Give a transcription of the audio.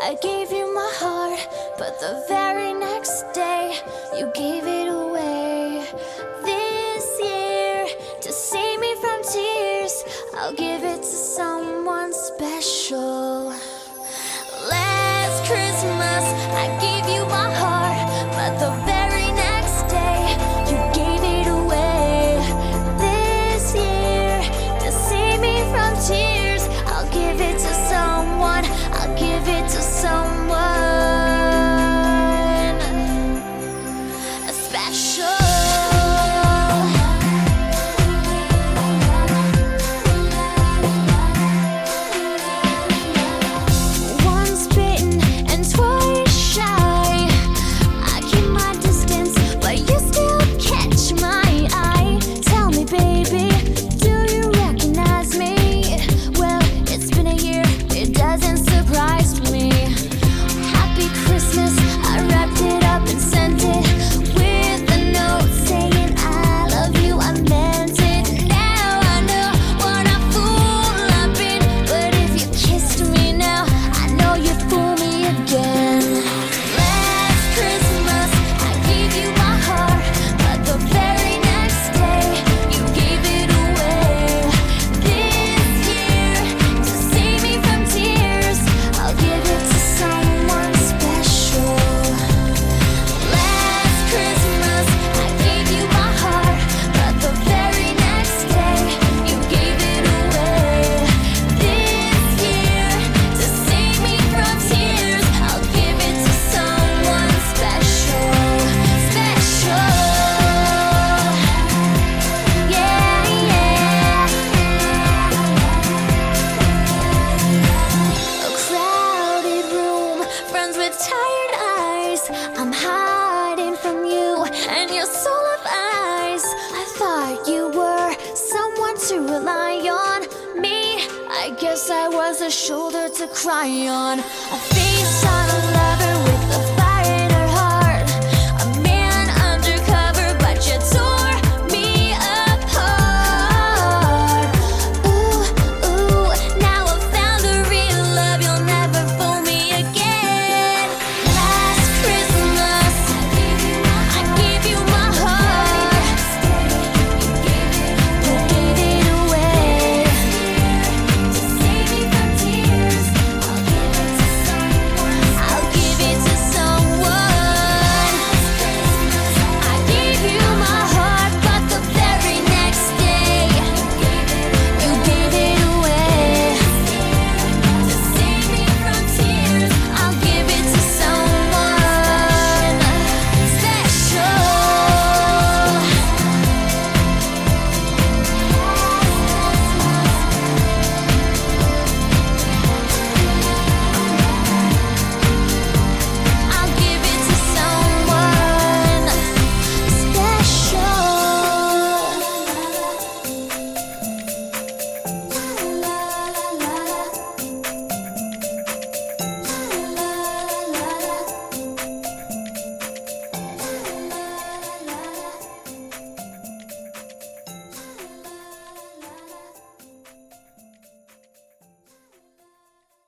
I gave you my heart, but the very next day you gave it away. This year, to save me from tears, I'll give it to someone special. Last Christmas, I gave you my heart, but the very next day you gave it away. This year, to save me from tears, I'll give it to someone. I'll give it to someone special. Once bitten and twice shy, I keep my distance, but you still catch my eye. Tell me, baby, do you recognize me? Well, it's been a year, it doesn't surprise me. Happy Christmas, I wrapped it up and sent it with a note saying I love you, I meant it. Now I know what a fool I've been, but if you kissed me now, I know you'd fool me again. Last Christmas, I gave you my heart, but the very next day you gave it away. This year, to save me from tears, I'll give it to someone special. Last Christmas, I gave you my heart, but the very next day you gave it away. This year, to save me from tears, I'll give it to someone special. Special. Yeah, yeah. A crowded room, friends with tired eyes. I'm hiding from you and your soul of eyes. I thought you were someone to rely on. Me, I guess I was a shoulder to cry on. I feel